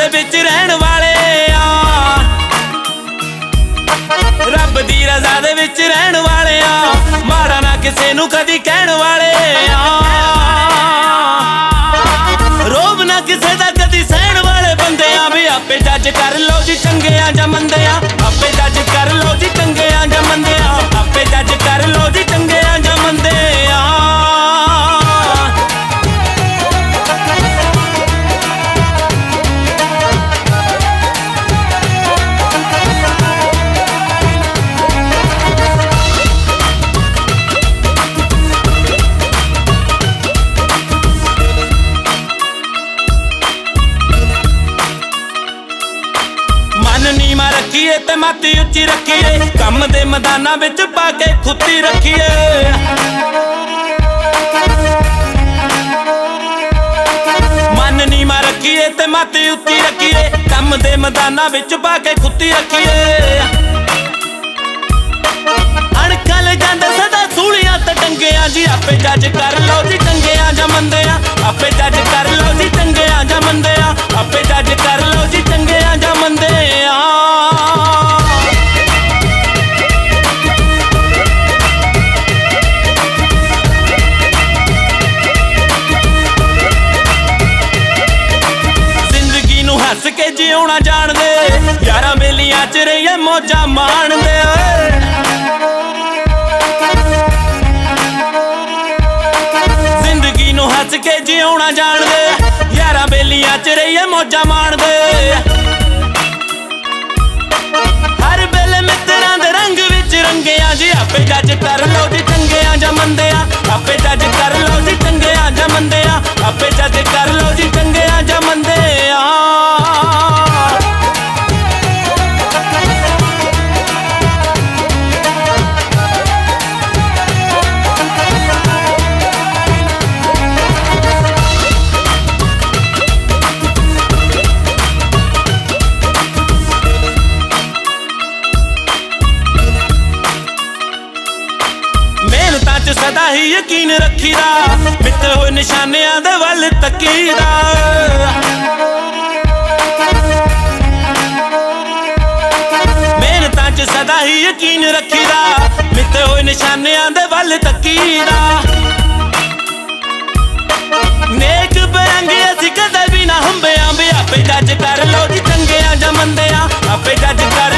विच रहण वाले आ, रब दी रज़ा दे विच रहण वाले आ, माड़ा ना किसे नू कदी कहण वाले आ, रोब ना किसे दा कदी सहण वाले बंदे आ। भी आपे जज कर लो जी चंगे आ जां मंदे आ, आपे जज कर लो जी चंगे आ जां मंदे आ, आपे जज कर लो जी चंगे आ जां मंदे आ। नीमा रखिए ते माती उच्ची रखिए, कम दे मैदानां विच पाके खुत्ती रखिए, मन नीमा रखिए ते माती उच्ची रखिए, कम दे मैदानां विच पाके खुत्ती रखिए। अणकल जांदे सदा सूलियां ते टंगिया जी, आपे जज कर लो जी चंगे आ जां मंदे आ, आपे जज कर लो जी चंगे आ जां मंदे आ, आपे जज कर लो जी चंगे आ जां मंदे आ। हस के जिउणा जान दे, यारां बेलियां च रहिए मौजां माण दे, जिंदगी नूं हस के जिउणा जान दे, यारां बेलियां च रहिए मौजां माण दे। हर बेले मित्तरां दे रंग विच रंगे आ जी, आपे जज कर लो जी चंगे आ जां मंदे आ, आपे जज कर लो जी चंगे आ जां मंदे आ, आपे जज कर लो जी चंगे आ जां मंदे आ। सदा ही यकीन रखीदा, मित्र होए निशानियां दे वल तकीदा, मेहनतां च सदा ही यकीन रखीदा, मित्र होए निशानियां दे वल तकीदा। नेक बरंगे असीं कदे भी ना हंबे आ, भी आपे जज कर लो जी चंगे आ जां मंदे आ, आपे जज कर